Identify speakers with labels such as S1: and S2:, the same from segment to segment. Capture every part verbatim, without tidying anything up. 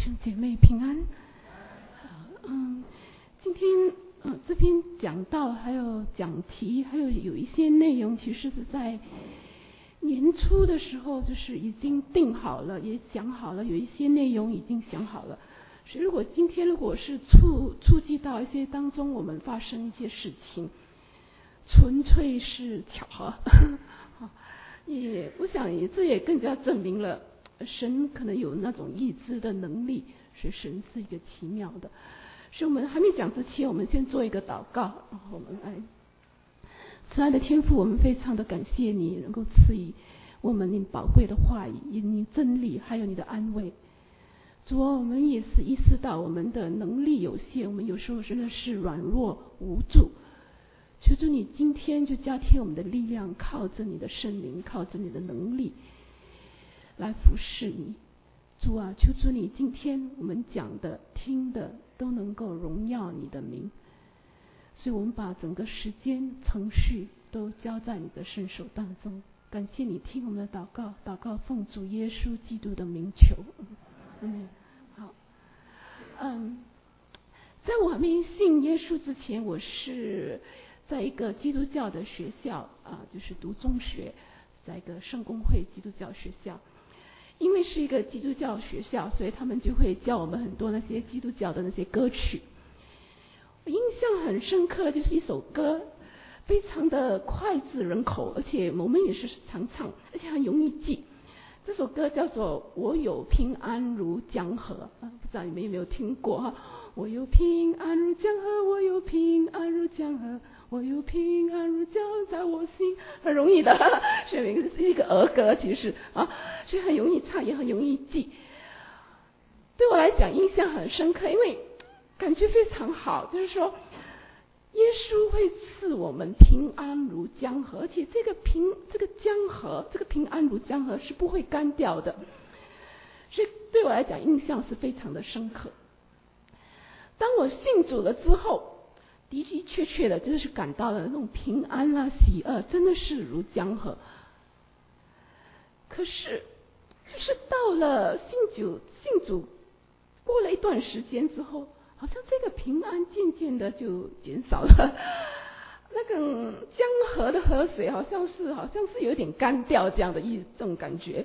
S1: 兄姐妹平安。嗯，今天嗯、呃、这篇讲道还有讲题还有有一些内容，其实是在年初的时候就是已经定好了，也讲好了，有一些内容已经想好了。所以如果今天如果是触触及到一些当中我们发生一些事情，纯粹是巧合。也我想也这也更加证明了神可能有那种预知的能力，所以神是一个奇妙的。所以我们还没讲之前，我们先做一个祷告，然后我们来。慈爱的天父，我们非常的感谢你能够赐予我们你宝贵的话语，你真理，还有你的安慰。主啊，我们也是意识到我们的能力有限，我们有时候真的是软弱无助。求主你今天就加添我们的力量，靠着你的圣灵，靠着你的能力来服侍你。主啊，求主你今天我们讲的听的都能够荣耀你的名。所以我们把整个时间程序都交在你的圣手当中。感谢你听我们的祷告，祷告奉主耶稣基督的名求。嗯，好。嗯，在我还没信耶稣之前，我是在一个基督教的学校啊，就是读中学，在一个圣公会基督教学校。因为是一个基督教学校，所以他们就会教我们很多那些基督教的那些歌曲。我印象很深刻，就是一首歌，非常的脍炙人口，而且我们也是常唱，而且很容易记。这首歌叫做《我有平安如江河》啊，不知道你们有没有听过哈？我有平安如江河，我有平安如江河，我有平安如江河在我心，很容易的，所以是一个儿歌，其实啊，所以很容易唱，也很容易记。对我来讲印象很深刻，因为感觉非常好，就是说耶稣会赐我们平安如江河，而且这个平这个江河，这个平安如江河是不会干掉的，所以对我来讲印象是非常的深刻。当我信主了之后，的的确确的就是感到了那种平安啊喜乐，真的是如江河。可是就是到了信主信主过了一段时间之后，好像这个平安渐渐的就减少了，那个江河的河水好像是好像是有点干掉这样的一这种感觉，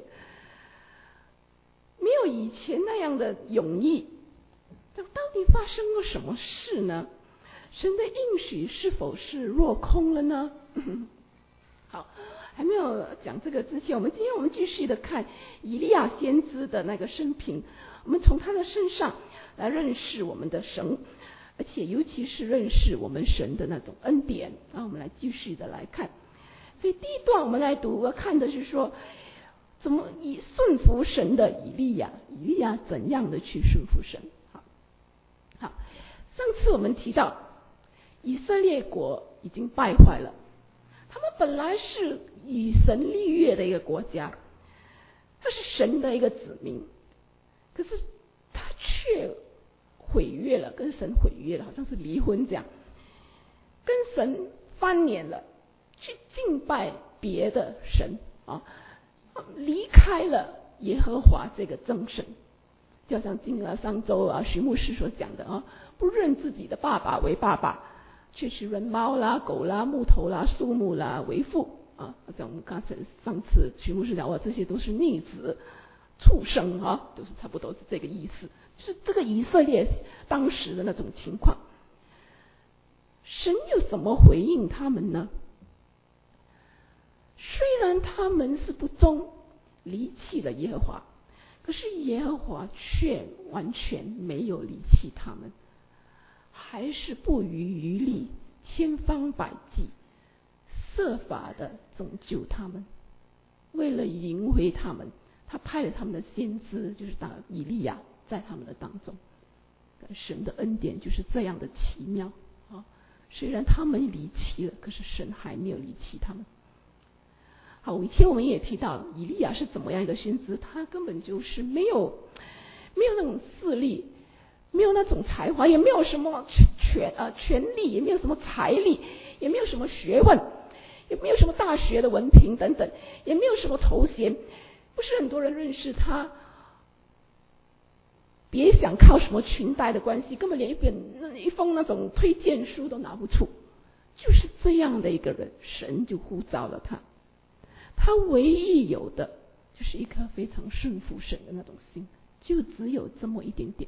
S1: 没有以前那样的涌溢。到底发生了什么事呢？神的应许是否是落空了呢？好，还没有讲这个之前，我们今天我们继续的看以利亚先知的那个生平，我们从他的身上来认识我们的神，而且尤其是认识我们神的那种恩典。然后我们来继续的来看，所以第一段我们来读，我看的是说怎么以顺服神的以利亚，以利亚怎样的去顺服神。好，好，上次我们提到以色列国已经败坏了，他们本来是以神立约的一个国家，他是神的一个子民，可是他却毁约了，跟神毁约了，好像是离婚这样，跟神翻脸了，去敬拜别的神啊，离开了耶和华这个真神。就像今啊上周啊徐牧师所讲的啊，不认自己的爸爸为爸爸，却去认猫啦、狗啦、木头啦、树木啦为父啊。像我们刚才上次徐牧师讲，哇，这些都是逆子、畜生啊，都是差不多是这个意思。就是这个以色列当时的那种情况，神又怎么回应他们呢？虽然他们是不忠，离弃了耶和华，可是耶和华却完全没有离弃他们，还是不遗余力，千方百计，设法的拯救他们。为了赢回他们，他派了他们的先知，就是大以利亚，在他们的当中。神的恩典就是这样的奇妙啊！虽然他们离弃了，可是神还没有离弃他们。好，以前我们也提到以利亚是怎么样一个先知，他根本就是没有没有那种势力，没有那种才华，也没有什么权啊权力，也没有什么财力，也没有什么学问，也没有什么大学的文凭等等，也没有什么头衔，不是很多人认识他。 别想靠什么裙带的关系，根本连一本一封那种推荐书都拿不出。就是这样的一个人，神就呼召了他。他唯一有的就是一颗非常顺服神的那种心，就只有这么一点点。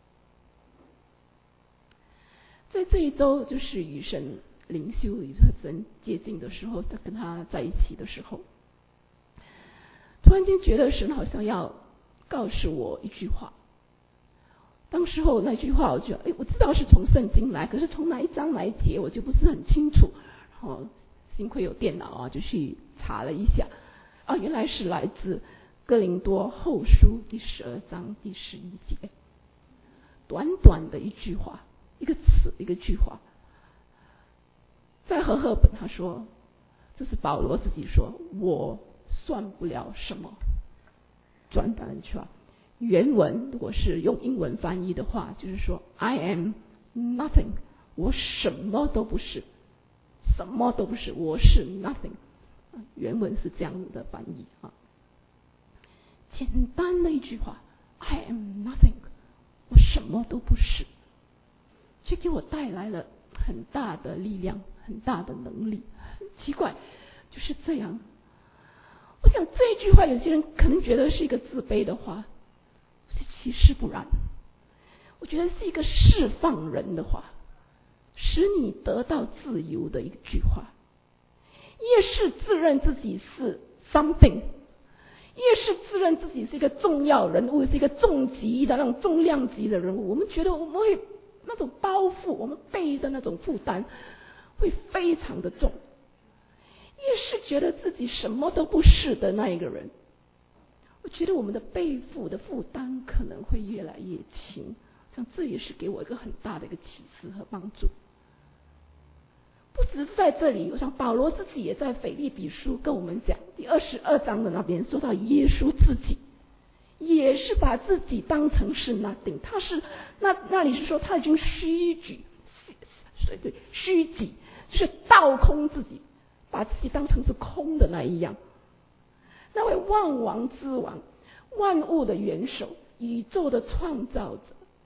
S1: 在这一周，就是与神灵修与神接近的时候，在跟他在一起的时候，突然间觉得神好像要告诉我一句话。当时候那句话，我觉得，哎，我知道是从圣经来，可是从哪一章哪一节，我就不是很清楚。然后幸亏有电脑啊，就去查了一下，啊，原来是来自哥林多后书第十二章第十一节，短短的一句话，一个词，一个句话。在和合本他说，这是保罗自己说，我算不了什么。短短一句话。原文如果是用英文翻译的话，就是说 I am nothing， 我什么都不是，什么都不是，我是 nothing。 原文是这样子的翻译啊，简单的一句话 I am nothing， 我什么都不是，却给我带来了很大的力量，很大的能力。很奇怪，就是这样。我想这一句话有些人可能觉得是一个自卑的话，其实不然，我觉得是一个释放人的话，使你得到自由的一句话。越是自认自己是 something， 越是自认自己是一个重要人物，是一个重级的那种重量级的人物，我们觉得我们会那种包袱，我们背的那种负担会非常的重。越是觉得自己什么都不是的那一个人，我觉得我们的背负的负担可能会越来越轻。像这也是给我一个很大的一个启示和帮助。不只是在这里，我想保罗自己也在腓立比书跟我们讲，第二十二章的那边说到耶稣自己也是把自己当成是 nothing， 他是那那里是说他已经虚举，对虚己，就是倒空自己，把自己当成是空的那一样。那位万王之王，万物的元首，宇宙的创造者，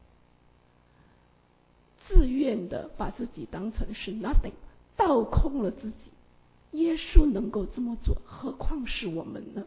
S1: 自愿的把自己当成是 nothing， 倒空了自己。耶稣能够这么做，何况是我们呢？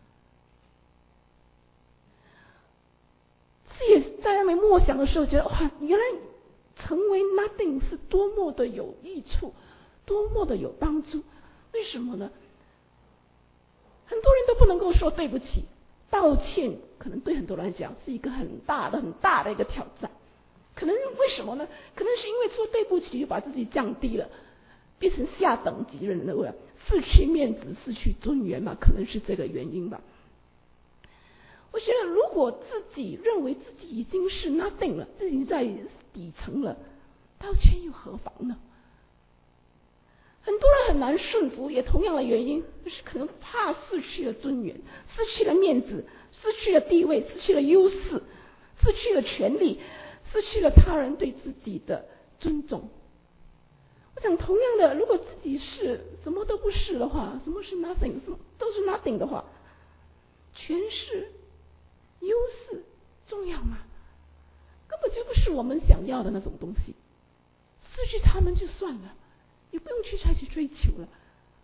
S1: 这也在那边默想的时候，觉得哇，原来成为 nothing 是多么的有益处，多么的有帮助。为什么呢？很多人都不能够说对不起，道歉可能对很多人来讲是一个很大的很大的一个挑战。可能为什么呢？可能是因为说对不起就把自己降低了，变成下等级人了，失去面子，失去尊严嘛，可能是这个原因吧。我觉得如果自己认为自己已经是 nothing 了，自己在底层了，道歉又何妨呢？很多人很难顺服，也同样的原因，就是可能怕失去了尊严，失去了面子，失去了地位，失去了优势，失去了权利，失去了他人对自己的尊重。我想同样的，如果自己是什么都不是的话，什么是 nothing， 什么都是 nothing 的话，权势优势重要吗？根本就不是我们想要的那种东西，失去他们就算了，也不用去再去追求了。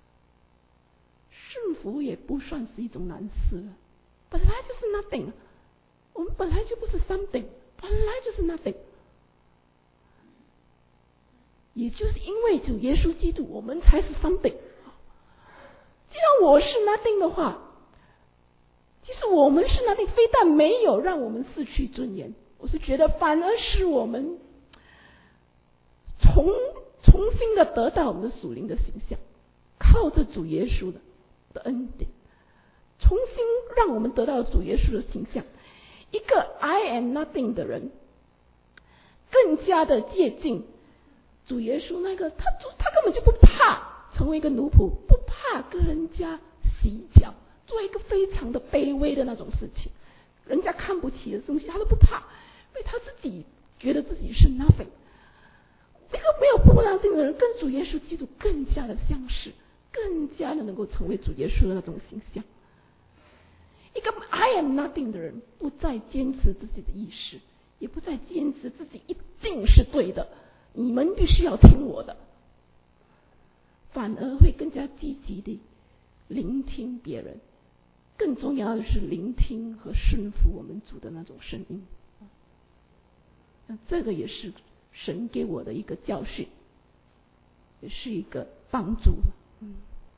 S1: 顺服也不算是一种难事了，本来就是 nothing， 我们本来就不是 something， 本来就是 nothing。也就是因为主耶稣基督，我们才是 something。既然我是 nothing 的话，其实我们是 nothing， 非但没有让我们失去尊严，我是觉得反而使我们重重新的得到我们的属灵的形象，靠着主耶稣的的恩典，重新让我们得到主耶稣的形象。一个 I am nothing 的人，更加的接近主耶稣那个，他他根本就不怕成为一个奴仆，不怕跟人家洗脚，做一个非常的卑微的那种事情，人家看不起的东西他都不怕，因为他自己觉得自己是 nothing。 一个没有不 nothing 的人跟主耶稣基督更加的相似，更加的能够成为主耶稣的那种形象。一个 I am nothing 的人不再坚持自己的意识， 也不再坚持自己一定是对的，你们必须要听我的，反而会更加积极地聆听别人，更重要的是聆听和顺服我们主的那种声音。那这个也是神给我的一个教训，也是一个帮助。嗯，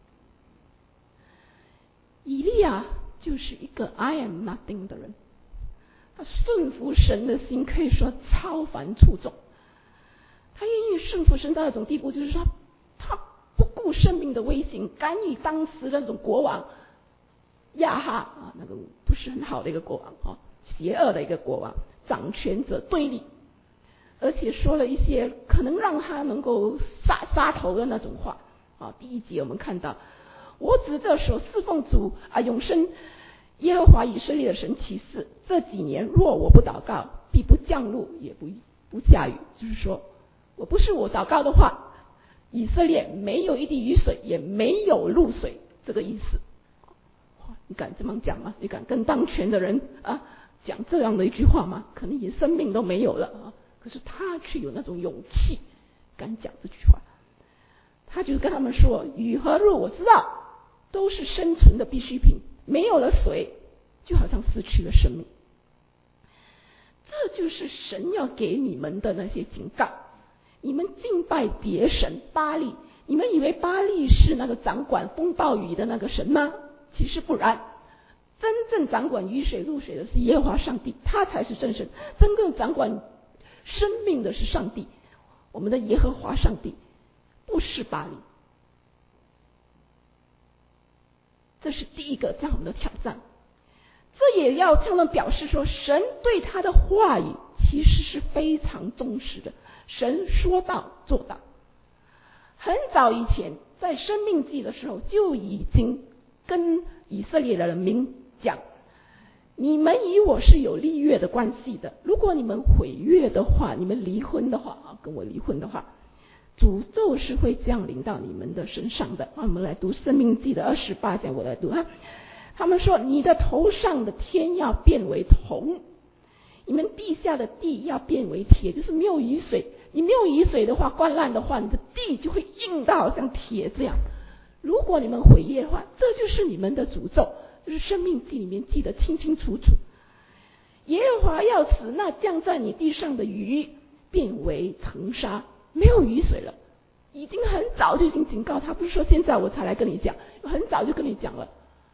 S1: 以利亚就是一个 I am nothing 的人，他顺服神的心可以说超凡出众。他愿意顺服神到那种地步，就是说他不顾生命的危险，干预当时那种国王亚哈啊，那个不是很好的一个国王啊，邪恶的一个国王，掌权者对立，而且说了一些可能让他能够杀杀头的那种话啊。第一节我们看到，我指着所侍奉主啊永生耶和华以色列的神起誓，这几年若我不祷告，必不降露，也不不下雨。就是说我不是我祷告的话，以色列没有一滴雨水，也没有露水，这个意思。你敢这么讲吗？你敢跟当权的人啊讲这样的一句话吗？可能连生命都没有了啊！可是他却有那种勇气，敢讲这句话。他就跟他们说：雨和露我知道都是生存的必需品，没有了水，就好像失去了生命。这就是神要给你们的那些警告。你们敬拜别神巴力，你们以为巴力是那个掌管风暴雨的那个神吗？其实不然，真正掌管雨水露水的是耶和华上帝，他才是真神。真正掌管生命的是上帝，我们的耶和华上帝，不是巴力。这是第一个向我们的挑战。这也要向他们表示说，神对他的话语其实是非常忠实的，神说到做到。很早以前在申命记的时候就已经跟以色列的人民讲，你们与我是有立约的关系的，如果你们毁约的话，你们离婚的话啊，跟我离婚的话，诅咒是会降临到你们的身上的。我们来读申命记的二十八讲，我来读哈。他们说，你的头上的天要变为铜，你们地下的地要变为铁，就是没有雨水，你没有雨水的话，灌烂的话，你的地就会硬到好像铁这样。如果你们毁约的话，这就是你们的诅咒，就是申命记里面记得清清楚楚。耶和华要使那降在你地上的雨变为尘沙，没有雨水了，已经很早就已经警告他，不是说现在我才来跟你讲，很早就跟你讲了。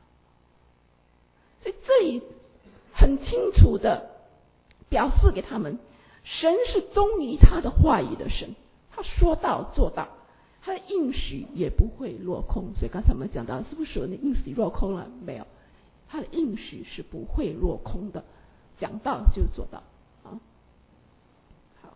S1: 所以这里很清楚的表示给他们，神是忠于他的话语的神，他说到做到，他的应许也不会落空。所以刚才我们讲到，是不是有那应许落空了？没有，他的应许是不会落空的，讲到就做到啊。好，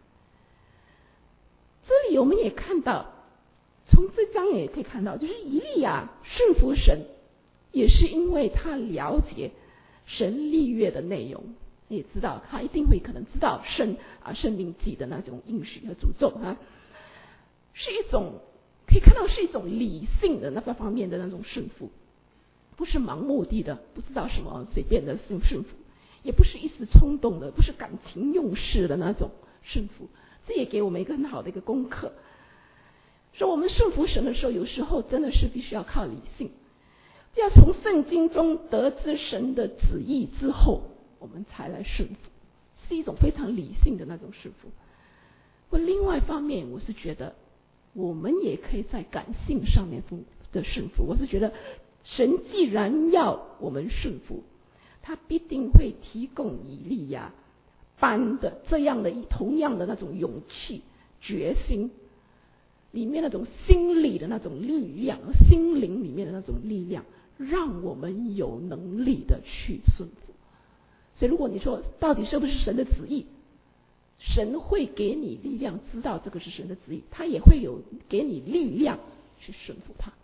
S1: 这里我们也看到，从这章也可以看到，就是以利亚顺服神，也是因为他了解神立约的内容，也知道他一定会可能知道圣啊申命记的那种应许和诅咒啊，是一种可以看到是一种理性的那个方面的那种顺服，不是盲目的的不知道什么随便的顺服，也不是一时冲动的，不是感情用事的那种顺服。这也给我们一个很好的一个功课，说我们顺服神的时候，有时候真的是必须要靠理性。要从圣经中得知神的旨意之后，我们才来顺服，是一种非常理性的那种顺服。不，另外一方面，我是觉得我们也可以在感性上面的顺服。我是觉得神既然要我们顺服，他必定会提供以利亚般的这样的同样的那种勇气、决心，里面那种心理的那种力量，心灵里面的那种力量，让我们有能力的去顺服。所以如果你说到底是不是神的旨意，神会给你力量知道这个是神的旨意，他也会有给你力量去顺服他。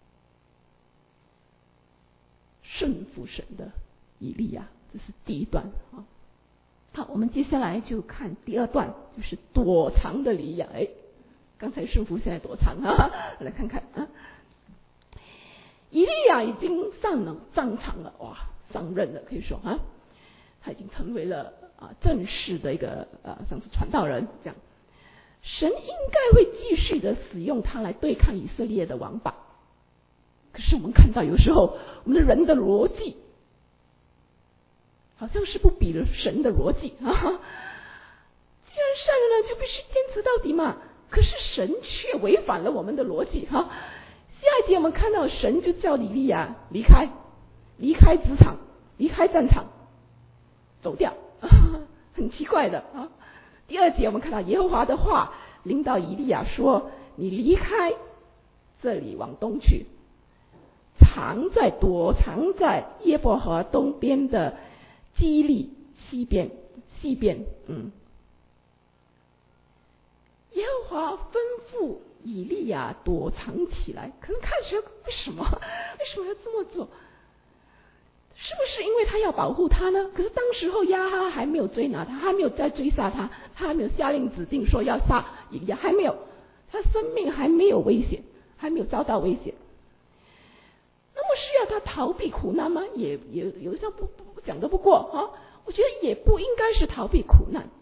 S1: 顺服神的以利亚，这是第一段啊。好，我们接下来就看第二段，就是躲藏的以利亚。哎，刚才顺服，现在躲藏啊，来看看啊。以利亚已经上了战场了，哇，上任了，可以说啊，他已经成为了啊正式的一个呃像是传道人这样，神应该会继续的使用他来对抗以色列的王吧。可是我们看到有时候我们的人的逻辑好像是不比了神的逻辑啊！既然善人就必须坚持到底嘛，可是神却违反了我们的逻辑哈。下一节我们看到神就叫以利亚离开，离开职场，离开战场，走掉，很奇怪的啊。第二节我们看到耶和华的话领导以利亚说：“你离开这里，往东去，藏在躲藏在耶伯河东边的基利西边西边。”嗯，耶和华吩咐以利亚躲藏起来，可能看起来为什么为什么要这么做？是不是因为他要保护他呢？可是当时候亚哈还没有追拿他，还没有再追杀他，他还没有下令指定说要杀以利亚，还没有，他生命还没有危险，还没有遭到危险。那么需要他逃避苦难吗？也也有像不不讲得不过啊，我觉得也不应该是逃避苦难。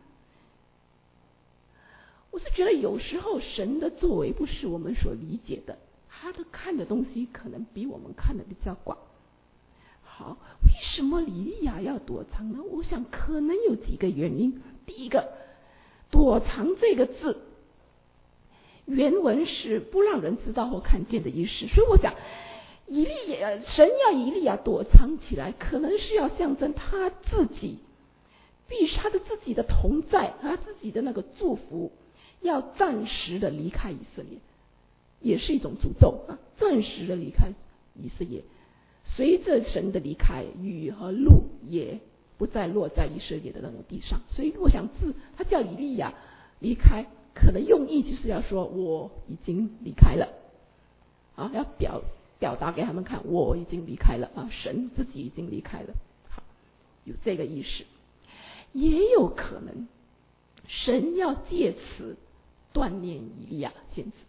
S1: 我是觉得有时候神的作为不是我们所理解的，他的看的东西可能比我们看的比较广。好，为什么以利亚要躲藏呢？我想可能有几个原因。第一个，躲藏这个字原文是不让人知道或看见的意思，所以我想以利亚神要以利亚躲藏起来，可能是要象征他自己必须他的自己的同在，他自己的那个祝福要暂时的离开以色列，也是一种诅咒啊！暂时的离开以色列，随着神的离开，雨和露也不再落在以色列的那种地上。所以我想字他叫以利亚离开，可能用意就是要说我已经离开了啊，要表表达给他们看我已经离开了啊，神自己已经离开了。好，有这个意识。也有可能神要借此锻炼以利亚先知，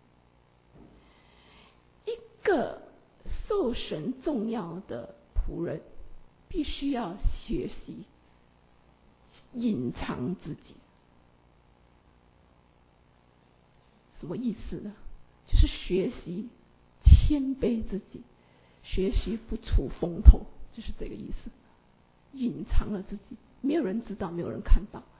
S1: 一个受神重要的仆人必须要学习隐藏自己。什么意思呢？就是学习谦卑自己，学习不出风头，就是这个意思。隐藏了自己，没有人知道，没有人看到。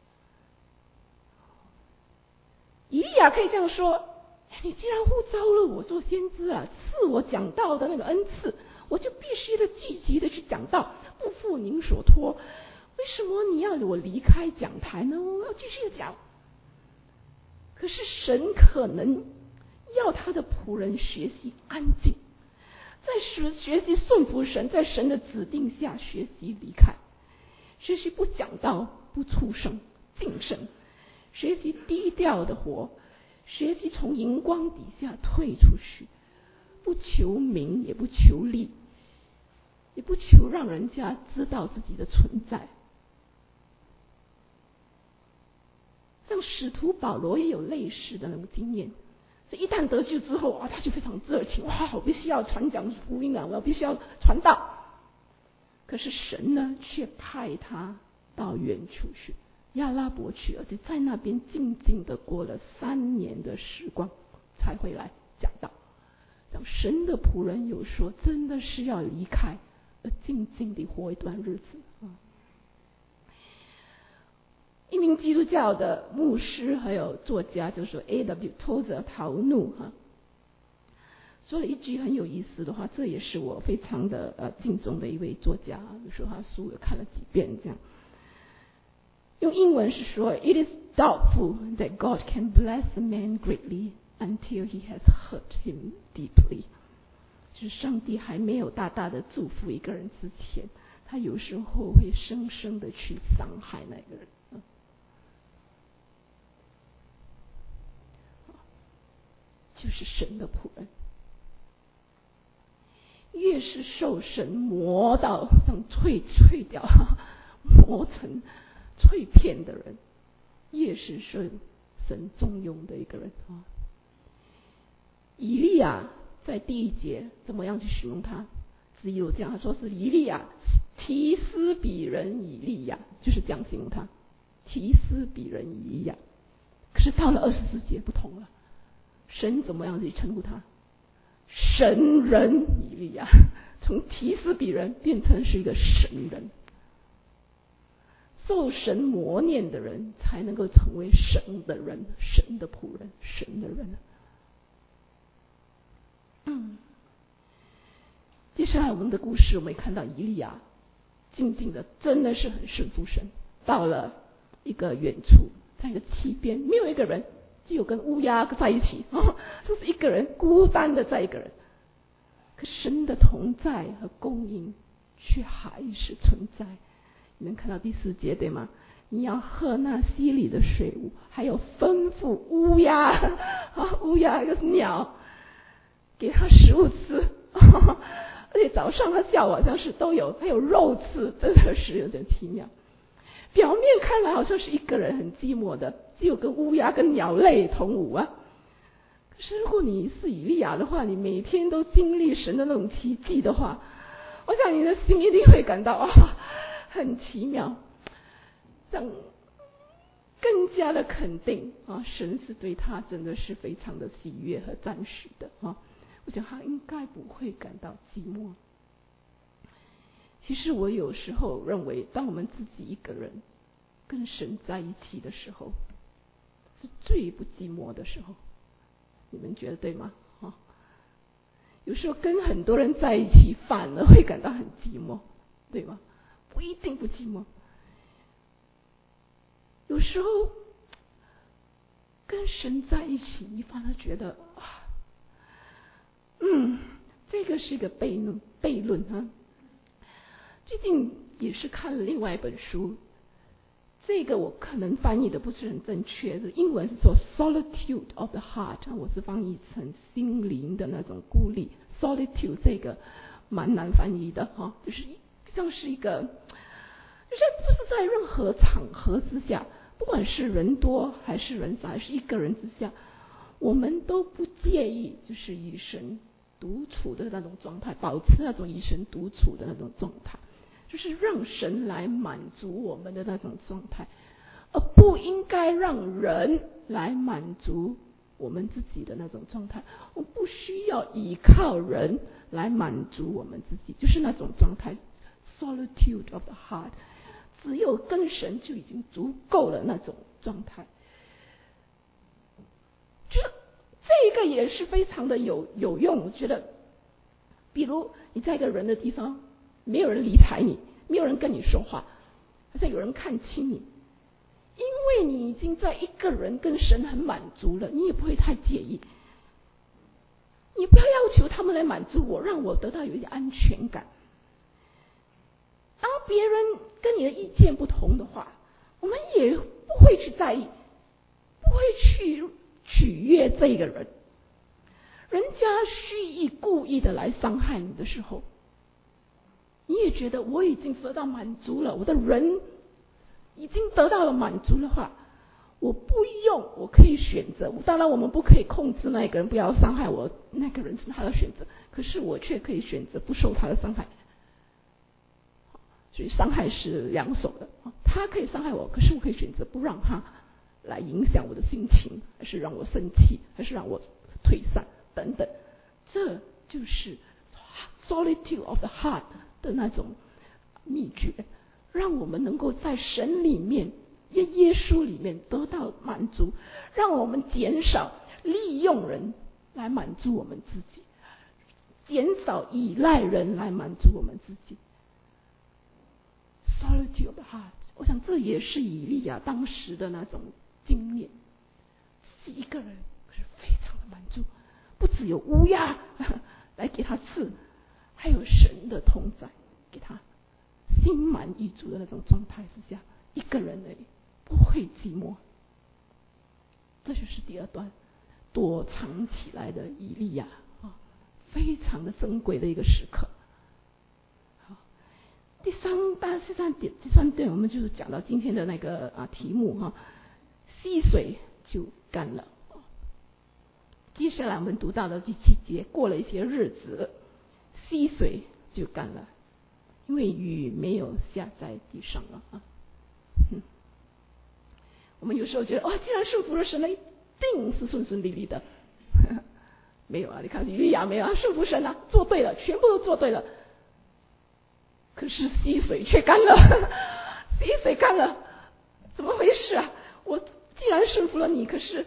S1: 以利亚可以这样说：你既然呼召了我做先知啊，赐我讲道的那个恩赐，我就必须的积极的去讲道，不负您所托。为什么你要我离开讲台呢？我要继续的讲。可是神可能要他的仆人学习安静，在学学习顺服神，在神的指定下学习离开，学习不讲道，不出声，谨慎，学习低调的活，学习从荧光底下退出去，不求名，也不求利，也不求让人家知道自己的存在。像使徒保罗也有类似的那种经验，所以一旦得救之后啊，他就非常热情，哇，我必须要传讲福音啊，我必须要传道。可是神呢，却派他到远处去，亚拉伯去，而且在那边静静的过了三年的时光，才回来讲道。像神的仆人有说，真的是要离开，而静静地活一段日子啊。一名基督教的牧师还有作家就说 A W 托泽陶怒哈，说了一句很有意思的话，这也是我非常的呃敬重的一位作家，就说他书也看了几遍这样。用英文是说 It is doubtful that God can bless a man greatly until he has hurt him deeply， 就是上帝还没有大大的祝福一个人之前，他有时候会深深的去伤害那个人。就是神的仆人，越是受神磨到像脆脆掉磨成脆片的人，越是受神重用的一个人啊。以利亚在第一节怎么样去形容他？只有这样，他说是以利亚提斯比人以利亚，就是这样形容他，提斯比人以利亚。可是到了二十四节不同了，神怎么样去称呼他？神人以利亚，从提斯比人变成是一个神人。受神磨练的人才能够成为神的人，神的仆人，神的人。嗯，接下来我们的故事，我们也看到以利亚静静的，真的是很顺服神，到了一个远处，在一个溪边，没有一个人，只有跟乌鸦在一起，哦，就是一个人孤单的在一个人。可神的同在和供应却还是存在。你们看到第四节对吗？你要喝那溪里的水，还有吩咐乌鸦啊，乌鸦就是鸟，给它食物吃，而且早上和下午好像是都有，还有肉吃，真的是有点奇妙。表面看来好像是一个人很寂寞的，只有跟乌鸦跟鸟类同舞啊。可是如果你是以利亚的话，你每天都经历神的那种奇迹的话，我想你的心一定会感到啊，很奇妙，让更加的肯定啊，神是对他真的是非常的喜悦和赞许的啊。我想他应该不会感到寂寞。其实我有时候认为，当我们自己一个人跟神在一起的时候，是最不寂寞的时候。你们觉得对吗？啊，有时候跟很多人在一起，反而会感到很寂寞，对吗？不一定不寂寞。有时候跟神在一起，你反而觉得啊，嗯，这个是一个悖论，悖论啊。最近也是看了另外一本书，这个我可能翻译的不是很正确，是英文是说 solitude of the heart， 我是翻译成心灵的那种孤立。solitude 这个蛮难翻译的哈，就是像是一个，就是不是在任何场合之下，不管是人多还是人少，还是一个人之下，我们都不介意，就是与神独处的那种状态，保持那种与神独处的那种状态。就是让神来满足我们的那种状态，而不应该让人来满足我们自己的那种状态。我们不需要依靠人来满足我们自己，就是那种状态 solitude of the heart， 只有跟神就已经足够了那种状态。就是这个也是非常的有有用，我觉得，比如你在一个人的地方，没有人理睬你，没有人跟你说话，好像有人看轻你，因为你已经在一个人跟神很满足了，你也不会太介意。你不要要求他们来满足我，让我得到有一点安全感。当别人跟你的意见不同的话，我们也不会去在意，不会去取悦这个人。人家蓄意故意的来伤害你的时候，你也觉得我已经得到满足了，我的人已经得到了满足的话，我不用，我可以选择。当然我们不可以控制那个人不要伤害我，那个人是他的选择，可是我却可以选择不受他的伤害。所以伤害是两手的，他可以伤害我，可是我可以选择不让他来影响我的心情，还是让我生气，还是让我退散等等。这就是 solitude of the heart的那种秘诀，让我们能够在神里面、耶稣里面得到满足，让我们减少利用人来满足我们自己，减少依赖人来满足我们自己。solitude of the heart， 我想这也是以利亚当时的那种经验，自己一个人可是非常的满足，不只有乌鸦来给他吃，还有神的同在给他心满意足的那种状态之下，一个人而已，不会寂寞。这就是第二段躲藏起来的以利亚啊，非常的珍贵的一个时刻。好，第三单第三点第三点我们就讲到今天的那个啊题目哈，溪水就干了。接下来我们读到的第七节，过了一些日子，溪水就干了。 因为雨没有下在地上了啊。嗯，我们有时候觉得哦，既然顺服了神了，一定是顺顺利利的。没有啊，你看以利亚没有啊，顺服神啊，做对了，全部都做对了。可是溪水却干了，溪水干了，怎么回事啊？我既然顺服了你，可是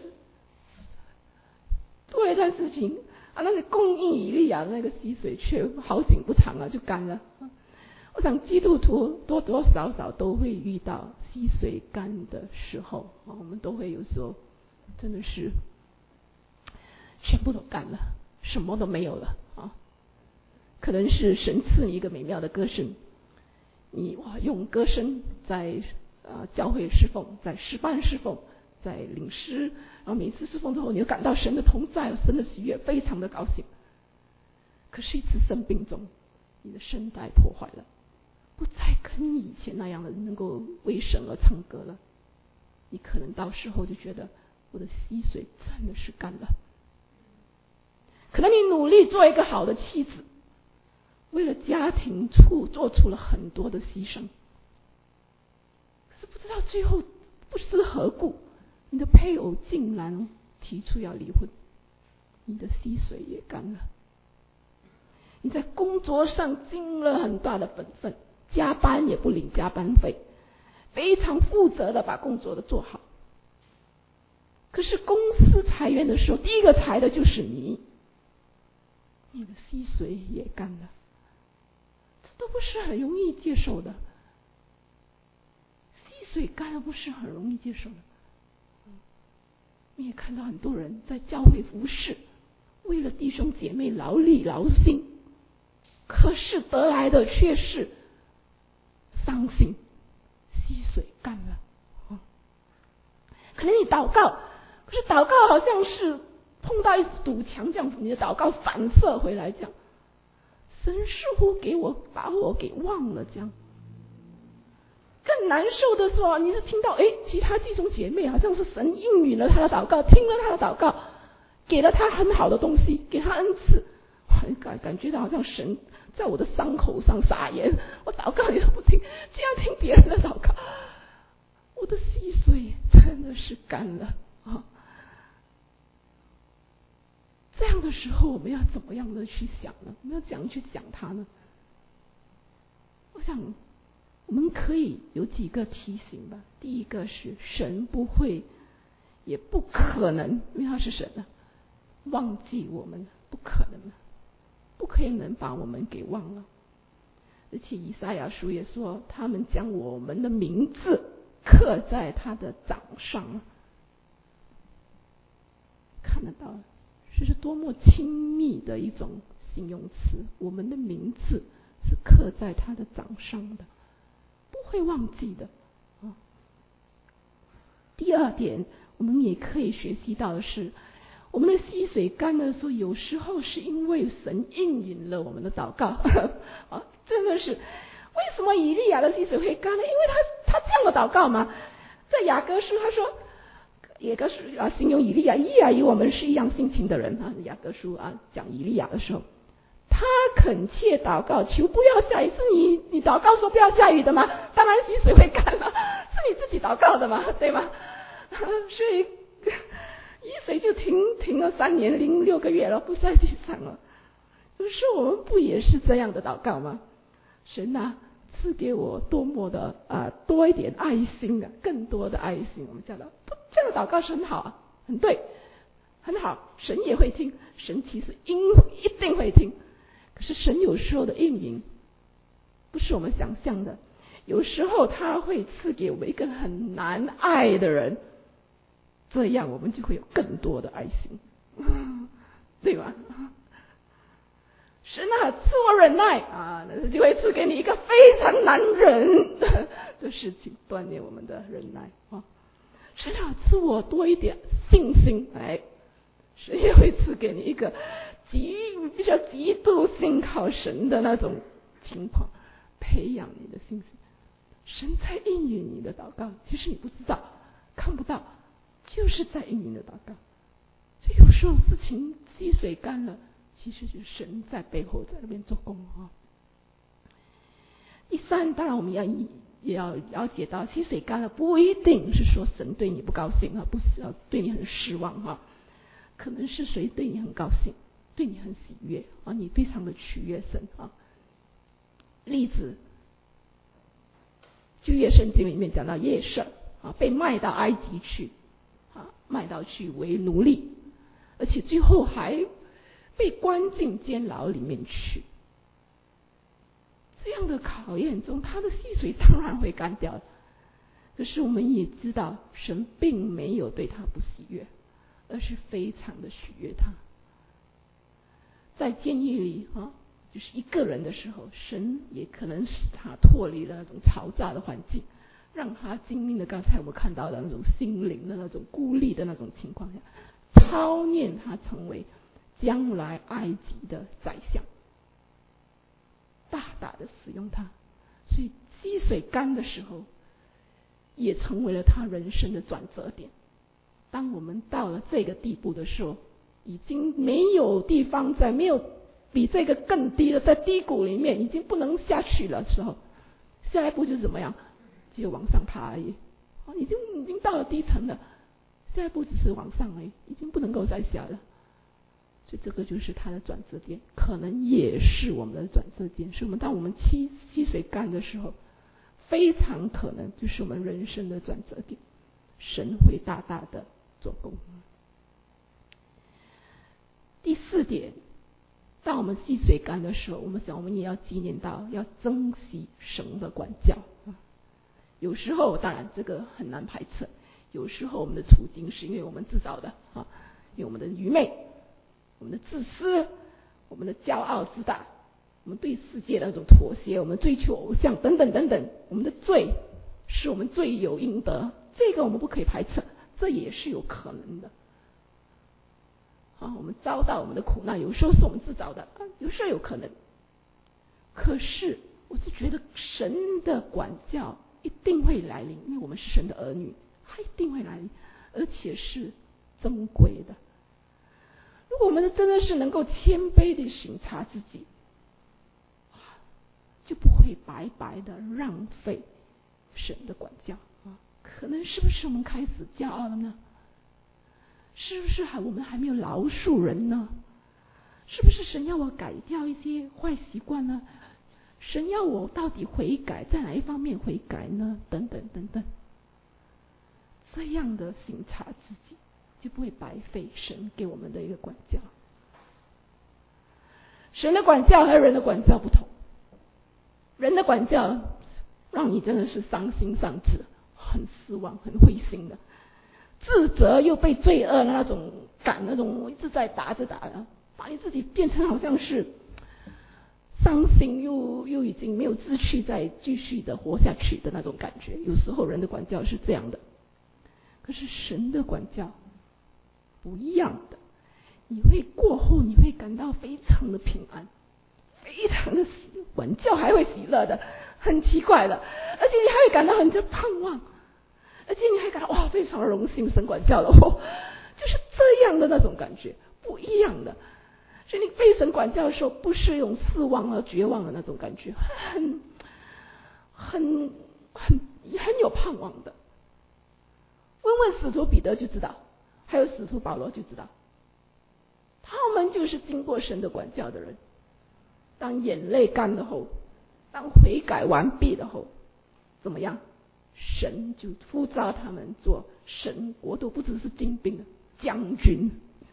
S1: 做了一件事情啊，那个供应以利亚的那个溪水却好景不长啊，就干了。我想基督徒多多少少都会遇到溪水干的时候啊，我们都会有时候真的是全部都干了，什么都没有了啊。可能是神赐你一个美妙的歌声，你哇用歌声在呃教会侍奉，在诗班侍奉，在领诗，然后每一次侍奉之后，你就感到神的同在，神的喜悦，非常的高兴。可是，一次生病中，你的声带破坏了，不再跟以前那样的能够为神而唱歌了。你可能到时候就觉得我的溪水真的是干了。可能你努力做一个好的妻子，为了家庭处做出了很多的牺牲，可是不知道最后不知何故，你的配偶竟然提出要离婚，你的溪水也干了。你在工作上尽了很大的本分，加班也不领加班费，非常负责的把工作的做好。可是公司裁员的时候，第一个裁的就是你，你的溪水也干了。这都不是很容易接受的，溪水干了不是很容易接受的。你也看到很多人在教会服侍，为了弟兄姐妹劳力劳心，可是得来的却是伤心，溪水干了。可能你祷告，可是祷告好像是碰到一堵墙这样子，你的祷告反射回来这样，神似乎给我把我给忘了这样。更难受的说，你是听到哎，其他弟兄姐妹好像是神应允了他的祷告，听了他的祷告，给了他很好的东西，给他恩赐，感感觉到好像神在我的伤口上撒盐，我祷告你都不听，这样听别人的祷告，我的溪水真的是干了啊！这样的时候，我们要怎么样的去想呢？我们要怎样去想它呢？我想我们可以有几个提醒吧。第一个是神不会也不可能，因为他是神啊，忘记我们，不可能，不可能把我们给忘了。而且以赛亚书也说，他们将我们的名字刻在他的掌上，看得到这是多么亲密的一种形容词，我们的名字是刻在他的掌上的，不会忘记的啊。第二点，我们也可以学习到的是，我们的溪水干的时候，有时候是因为神应允了我们的祷告啊，真的是为什么以利亚的溪水会干呢？因为他他这样的祷告嘛，在雅各书他说，雅各书啊形容以利亚，以利亚与我们是一样性情的人啊。雅各书啊讲以利亚的时候，他恳切祷告，求不要下雨，是你你祷告说不要下雨的吗？当然溪水会干了，是你自己祷告的嘛，对吗？所以雨水就停停了三年零六个月了，不在地上了。有时候我们不也是这样的祷告吗？神啊，赐给我多么的啊多一点爱心啊，更多的爱心。我们讲的这样的祷告是很好啊，很对，很好，神也会听，神其实应一定会听。可是神有时候的应允不是我们想象的，有时候他会赐给我们一个很难爱的人，这样我们就会有更多的爱心，对吧？神啊，赐我忍耐啊，就会赐给你一个非常难忍的事情，锻炼我们的忍耐啊。神啊，赐我多一点信心，哎，神也会赐给你一个极比较极度信靠神的那种情况，培养你的信心。神在应允你的祷告，其实你不知道，看不到，就是在应允的祷告。所以有时候事情积水干了，其实就是神在背后在那边做工啊。 第三，当然我们要也要了解到，溪水干了不一定是说神对你不高兴啊，不是要对你很失望哈、啊，可能是谁对你很高兴，对你很喜悦啊，你非常的取悦神啊。例子，旧约圣经里面讲到耶瑟啊，被卖到埃及去啊，卖到去为奴隶，而且最后还被关进监牢里面去。这样的考验中，他的溪水当然会干掉。可是我们也知道，神并没有对他不喜悦，而是非常的喜悦他。在监狱里啊，就是一个人的时候，神也可能使他脱离了那种嘈杂的环境，让他经历了刚才我们看到的那种心灵的那种孤立的那种情况下，操练他成为将来埃及的宰相。大大的使用它，所以溪水干的时候，也成为了他人生的转折点。当我们到了这个地步的时候，已经没有地方在，没有比这个更低的，在低谷里面已经不能下去了的时候，下一步就是怎么样？只有往上爬而已。已经已经到了低层了，下一步只是往上而已，已经不能够再下了。所以这个就是它的转折点，可能也是我们的转折点。是我们当我们溪溪水干的时候，非常可能就是我们人生的转折点，神会大大的做工。第四点，当我们溪水干的时候，我们想我们也要纪念到要珍惜神的管教。有时候当然这个很难排斥，有时候我们的处境是因为我们自找的啊，因为我们的愚昧，我们的自私，我们的骄傲自大，我们对世界的那种妥协，我们追求偶像等等等等，我们的罪是我们罪有应得，这个我们不可以排斥，这也是有可能的。啊，我们遭到我们的苦难，有时候是我们自找的，有时候有可能。可是我是觉得神的管教一定会来临，因为我们是神的儿女，他一定会来临，而且是珍贵的。如果我们真的是能够谦卑的省察自己，就不会白白的浪费神的管教啊。可能是不是我们开始骄傲了呢？是不是还我们还没有饶恕人呢？是不是神要我改掉一些坏习惯呢？神要我到底悔改，在哪一方面悔改呢？等等等等，这样的省察自己，就不会白费神给我们的一个管教。神的管教和人的管教不同，人的管教让你真的是伤心丧志，很失望，很灰心的，自责又被罪恶的那种感，那种一直在打着打的，把你自己变成好像是伤心又又已经没有志气再继续的活下去的那种感觉。有时候人的管教是这样的，可是神的管教不一样的，你会过后你会感到非常的平安，非常的管教还会喜乐的，很奇怪的，而且你还会感到很盼望，而且你还感到哇非常荣幸神管教了我，就是这样的那种感觉，不一样的。所以你被神管教的时候，不是用失望和绝望的那种感觉，很很很很有盼望的。问问使徒彼得就知道，还有使徒保罗就知道，他们就是经过神的管教的人。当眼泪干了后，当悔改完毕了后，怎么样？神就呼召他们做神国度不只是精兵的将军。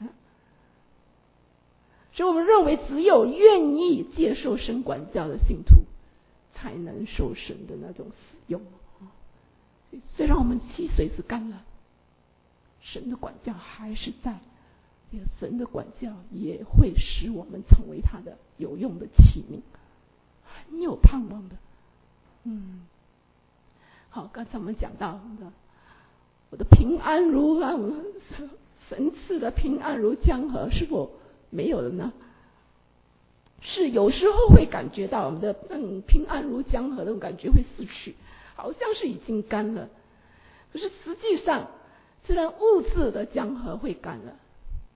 S1: 所以我们认为只有愿意接受神管教的信徒才能受神的那种使用。虽然我们溪水是干了，神的管教还是在，神的管教也会使我们成为他的有用的器皿，很有盼望的。嗯，好，刚才我们讲到的，我的平安如神赐的平安如江河，是否没有了呢？是有时候会感觉到我们的嗯平安如江河的那种感觉会失去，好像是已经干了。可是实际上，虽然物质的江河会干了，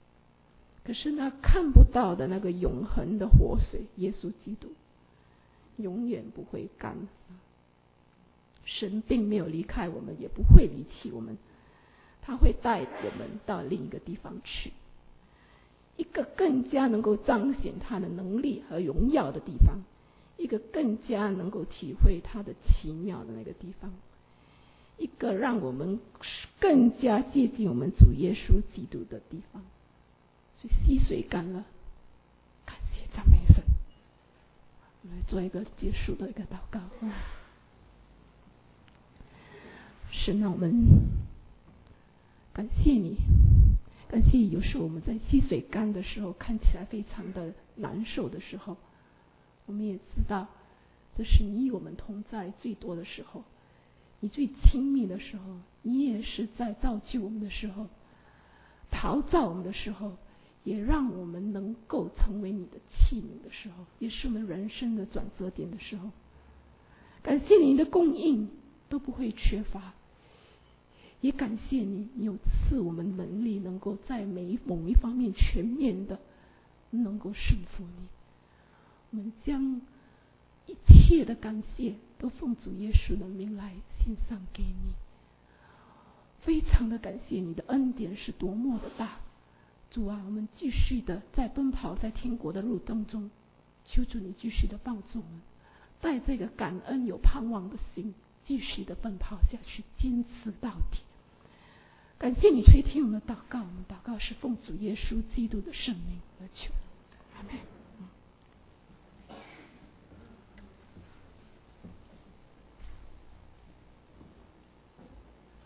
S1: 可是那看不到的那个永恒的活水耶稣基督， 永远不会干。神并没有离开我们，也不会离弃我们，他会带我们到另一个地方去，一个更加能够彰显他的能力和荣耀的地方，一个更加能够体会他的奇妙的那个地方，一个让我们更加接近我们主耶稣基督的地方。所以溪水干了，感谢赞美神。我们来做一个结束的一个祷告。神啊，我们感谢你，感谢你。有时候我们在溪水干的时候，看起来非常的难受的时候，我们也知道这是你与我们同在最多的时候，你最亲密的时候，你也是在造就我们的时候，陶造我们的时候，也让我们能够成为你的器皿的时候，也是我们人生的转折点的时候。感谢你的供应都不会缺乏，也感谢你，你有赐我们能力，能够在每一某一方面全面的能够顺服你。我们将一切的感谢都奉主耶稣的名来献上给你。非常的感谢你的恩典是多么的大，主啊，我们继续的在奔跑在天国的路当中，求主你继续的帮助我们，带这个感恩有盼望的心，继续的奔跑下去，坚持到底。感谢你垂听我们的祷告，我们祷告是奉主耶稣基督的圣名而求，阿们。